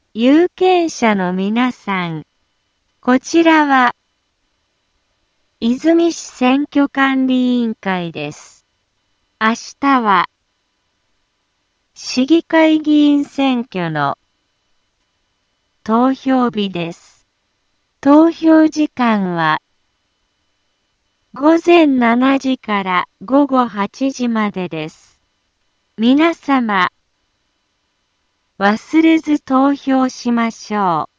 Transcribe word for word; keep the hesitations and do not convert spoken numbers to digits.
有権者の皆さん、こちらは、泉市選挙管理委員会です。明日は、市議会議員選挙の投票日です。投票時間は、ごぜんしちじからごごはちじまでです。皆様、忘れず投票しましょう。